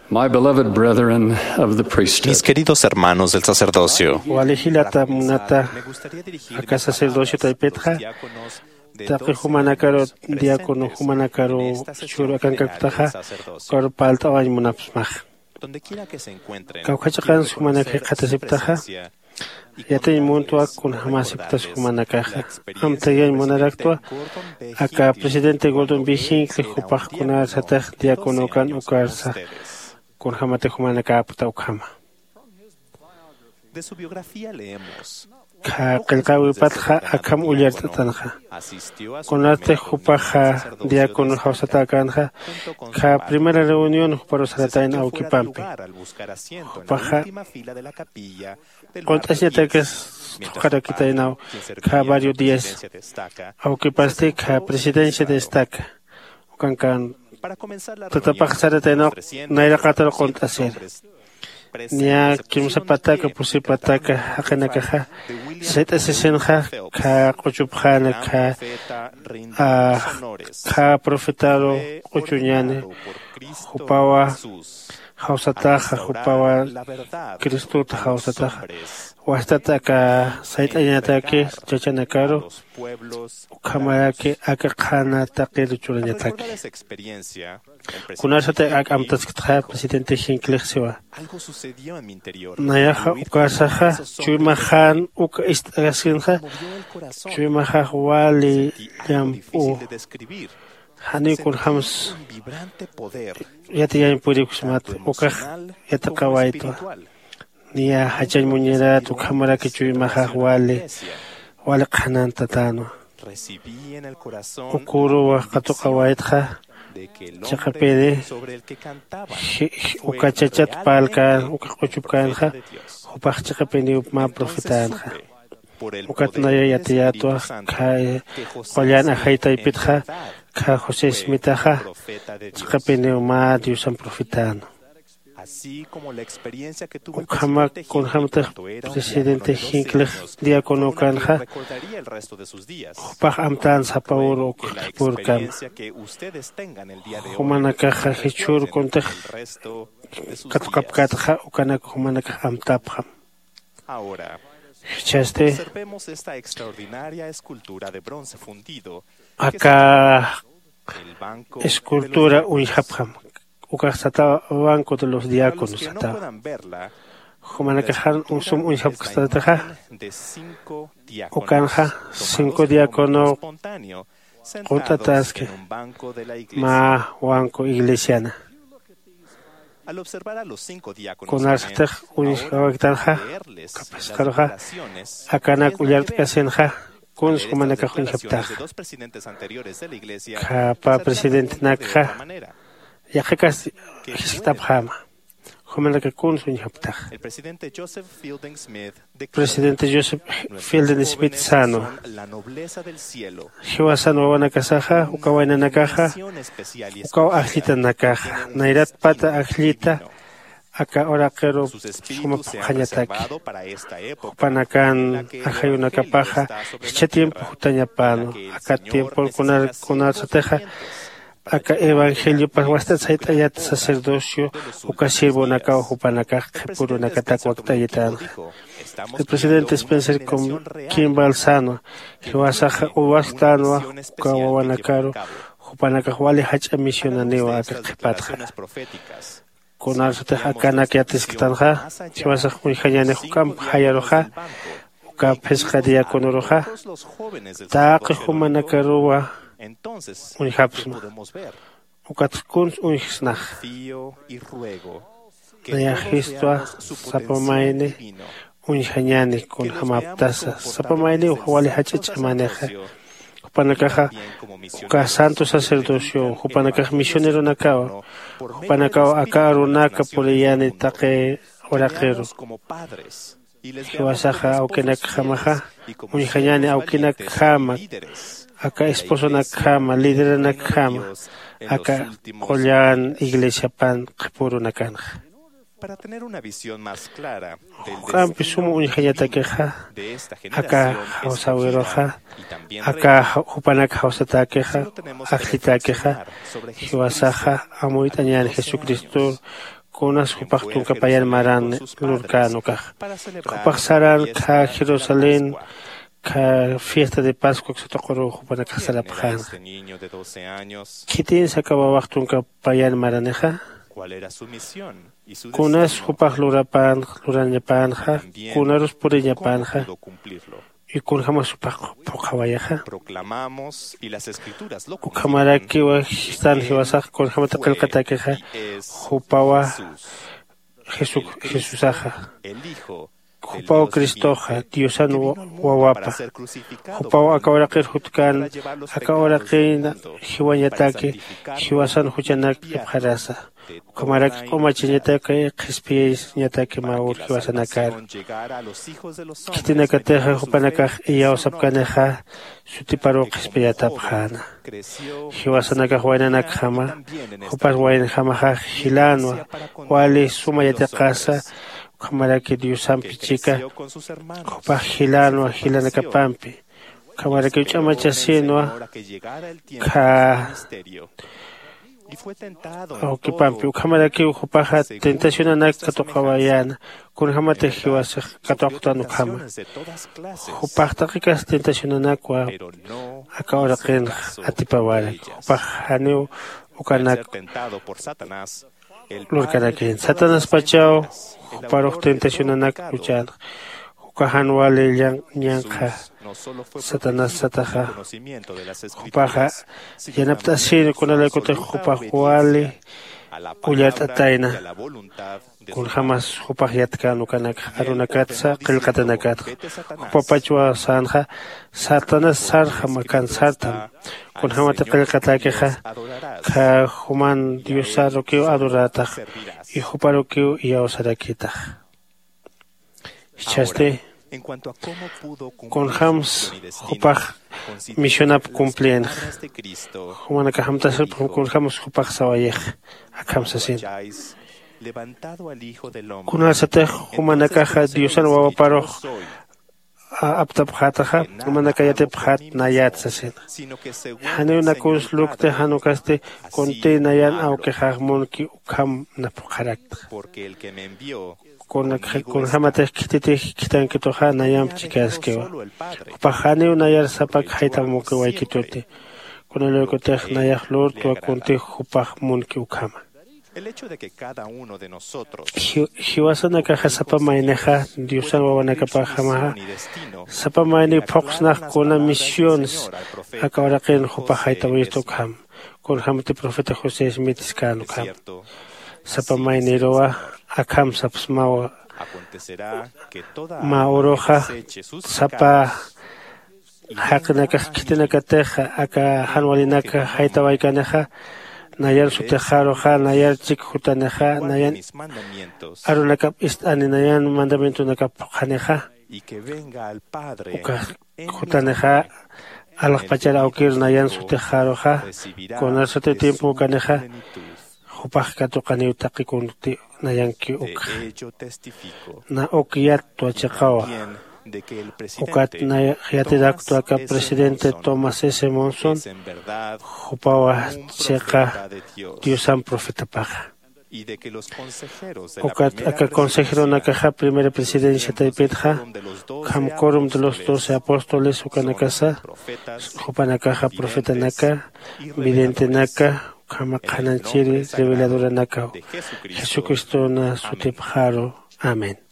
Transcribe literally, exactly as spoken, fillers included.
My beloved brethren of the Mis priesthood, queridos hermanos del sacerdocio, Walihilata munata me gustaría dirigirme acá sacerdocio a los taipetja diáconos de Taqi doce humanakaro años diácono presentes humanakaro en esta sesión churu general akankaktaja del sacerdocio. kor palta wañ munapsmaj Donde quiera que se encuentren, Kawkachakan quiero humanaki reconocer qata su siptaja presencia y yatay muntua contarles kun o hamasiptas recordarles humanakaja la experiencia amtayay del munaraktua presidente Gordon B. acá Hinckley presidente Gordon B. cuando él Hinckley era un hupaj kuna diácono sataj de diácono doce kan años como ukarsa ustedes. kun hamate humanakapta ukhama De su biografía leemos: ka qilqawi patja akam ulyartatanja asistió a su kunarte primer domingo de hupaja sacerdocio diácono de hausata kanja junto con su ka padre. primera reunión huparo Se saratain sintió fuera de aukipampi lugar al buscar asiento en la Paja. última fila de la capilla del Contas barrio ya que East, mientras para su que padre, tenau quien servía ka en la varios días presidencia destaca, aukipaste ka presidencia destaca kankan para comenzar la tatapaj reunión, saratain los trescientos naira o qatar cuatrocientos contaser hombres nia presentes se kimsa pusieron pataka de pie pusi y cantaron pataka una hakanakaja de William seta sesenja Phelps, ka quchupjana gran ka profeta, rindió ah, los honores. ka profetaro Fue quchuñane ordenado por Cristo Jupawa Jesús a hausataja restaurar hupawa la verdad Cristuta a los hausataja hombres, wastata ka sait añatake entregar a chachanakaro los pueblos ukamayake aka qhana taqir Al churañatake recordar esa experiencia, el presidente kunasate ak Hinckley amtaskitja dijo, presidente Hinckley siwa algo sucedió en mi interior. nayaja Oír ukasaja esos hombres chuymajan uka me istasinja movió el corazón. chuymaja wali Sentí algo yam difícil u de describir. hani kun Sentí hams un vibrante poder, yati yan puri kusmat tanto ukah emocional yata como kawaito espiritual. niya hachay muñera tu kamara que chuymaja wali wali qhanan tatano Recibí en el corazón ukuru wa qatu qawaitja de que el chaqapede hombre sobre el que cantaban ukachachat palkan ukaquchupkanja de Dios. upaqchaqapeni upma Entonces profetanja supe, por el ukatnaya poder del yatiyatua Espíritu Santo, ka que José qolyan Smith, ajayta en ipitja verdad, ka José fue Smithaja un profeta de Dios. chaqapeni uma diusan profetano Así como la experiencia que tuvo el ukama presidente kun Hinckley hamta cuando era un presidente diácono de doce Hinckley años, diácono fue una que kanja recordaría el resto de sus días. upaq amtan sapawuro Que la purkam experiencia que ustedes tengan el día de hoy humanakaja recuerden hichur kuntaj el resto de sus días. katukapkatja ukanak humanakaj amtapjam Ahora, chaste observemos esta extraordinaria escultura de bronce fundido que acá se llama el Banco escultura de los Diáconos. unhapjam ukasata banco de los Para los diáconos que no ata puedan verla, humanakajan unsum unhap es la kastataja imagen de cinco diáconos ukanja tomados cinco de diácono momento espontáneo, sentados utatasque en un banco de la iglesia. ma wanko iglesiana Al observar a los cinco diáconos, kunarstej unhawaktanja ahora leerles las kapaskarja declaraciones, akanak es lo que ulyart ven. kasenja Al kun leer estas humanakaj declaraciones de unhaptaj dos presidentes anteriores de la iglesia, Ka se pa hace la presidente pregunta de nakja otra manera. yaqikas ¿Qué histapjama humanaka kun unhaptaj El presidente Joseph Fielding Smith declaró: presidente Joseph "Nuestros Fielding Smith jóvenes sano son la nobleza del cielo, hiwasano wanakasaja ukawaina nakaja nación especial y ukaw escogida, ajlita nakaja tiene un nairat pata destino ajlita divino. aka oraqero Sus espíritus suma se han pujanyataki reservado para esta época, en panakan la que el ajayuna evangelio kapaja está sobre la hicha tiempo tierra, hutanyapano en la que el aka Señor tiempo necesita kunar kunar siervos sateja valientes para aka llevar evangelio adelante paswasta su sait gran ayat obra sacerdocio de los uka últimos sirvo días. nakaw hupanaka El qipuru presidente nakatak Spencer waktayitan Kumruki lo dijo: "Estamos el presidente viendo una Spencer generación real Kimball Sano que hiwasaja tiene una uwastanwa misión especial que ukawawanakaro llevar a cabo". hupanaka wali hacha A la misionanewa luz de aka estas qipatja declaraciones proféticas, kunar si sateja ampliamos akana nuestra kiatisktanja visión más allá hiwasaj de unhayane los hukam cinco hayaroja diáconos del banco, uka incluimos pesqadia a konuroja todos los jóvenes del taqi sacerdocio heroico, humanakaruwa entonces, un ¿qué hapsma. podemos ver? ukatkun unhisnaj Confío y ruego que naya todos histua veamos su sapamaine potencial divino, unhanyani que kun los hamaptasa veamos como sapamaine portadores wali del hachach santo maneja sacerdocio, hupanakaja también como uka misioneros santo que sacerdocio predican el hupanakaj evangelio misionero nakawa eterno por medio del hupanakawa Espíritu a las akarunaka naciones puriyani del mundo. taqe Que oraqero veamos como padres y les veamos hiwasaja como aukenak esposos jamaja fieles y como unhanyani siervos aukenak valientes jama y líderes aka de la esposo iglesia nakjama del líder reino de nakjama Dios en los aka últimos qolyan días. iglesia pan qipuru nakanja Para tener una visión más clara del Juan pisumu destino unhayatakeja divino de esta aka generación hausawiroja escogida y también aka real, hupanak hausatakeja solo tenemos que ajlitakeja reflexionar sobre hiwasaja Jesucristo amuit a los añan doce Jesucristo años, kunas hupaqtun kapayan maran lurkano kaj. Hupaqsaran ka Jerusalén ka fiesta de Pascua que se tocó para casar pajan. Kitin sacaba waqtun kapayan maraneja. ¿Cuál era su misión y su Kunas hupaq lurapan luranapanja, kunarus purillapanja. Y kun jamás hupaq pokawayaja. Proclamamos y las escrituras lo Kamara que wa están hiwasak kun jamás takalkatakeja hupawa Jesús Jesusaja. el hijo Hupao Cristoja, Diosan wawapa. Hupao akawarakir hutkan, akawarakir hiwanyatake, hiwasan huchanak ipharasa. Kamarak omachanyatake, qispies nyatake maur hiwasanakar. Kitinakateja hupanakaj iyawsapkaneja, sutiparo qispiyatapjana. Hiwasanakaj wainanak jama, hupas wain jamaja hilanwa, wali sumayatakasa, Kamara que Dios ampichica, copa gilano a gilana capampi, Kamara que chamacha sino ka o que pampi, Kamara que ujopaja tentación anak katokawayana, con jamate jiwas katoktan ukama. Hopachta rikas tentación anakwa, akawara ken atipawara, hopajhaneo ukanak lurkanakin. Satanás pachao, Huparo tentación anak luchan. Hukahan wale yang nyangka. Satanás sataja. Hupaja yanaptasin kunalakote hupah wale ulyat ataina. Kun jamás hupah yatkan ukanak arunakatsa qilqatanakat. Hupapachwa sanja Satanás sarja makan sartam. Kun jamata qilqatakeja ka human diosaro que adorataj. Y huparo que yaosarakita. Chaste con hams hupach misionap cumplien. Humana ka hamtas con hams hupach sawayeh akamsasin. Kuna sate humana ka diosan wawaparo aptab khataha humana ka yate phat nayat sasin. Hanu nakus lukte hanu kaste conte nayan au que hagmon ki ukam na pukharak. Porque el que me envió con con hamate kitite kitan kitoha nayam chikas kewa. Pahane nayar sapak haita mo ke wai kitote. Con el kote nayah lor to conte hupah mon ki ukama. El hecho de que cada uno de nosotros hiwasana ka sapa maineja diosan wawana ka pahama sapa maine foxna kona missions akawara ken hupah haita wisto kam. Con hamate profeta José Smith skanu kam. Sapa maine roa akam sapsmawa maoroja sapa haknaka kitinaka teja aka hanwalinaka haita waikaneja nayar sutejaroja nayar chikjutaneja nayan arunaka istani nayan mandamiento naka haneja uka jutaneja alakpachara aukir nayan sutejaroja con ese tiempo kaneja hupaj katukani utaki kunti nayanki uk na okiyat tuachakawa ukat na yatidak tuaka presidente Thomas S. Monson hupawa cheka diosan profeta paja ukat aka consejero nakaja primera presidencia taipetja kam quórum de los doce apóstoles ukanakasa hupanakaja profeta naka vidente naka Kama kananchiri reveladora nakao. Jesucristo na sutipjaro. Amén.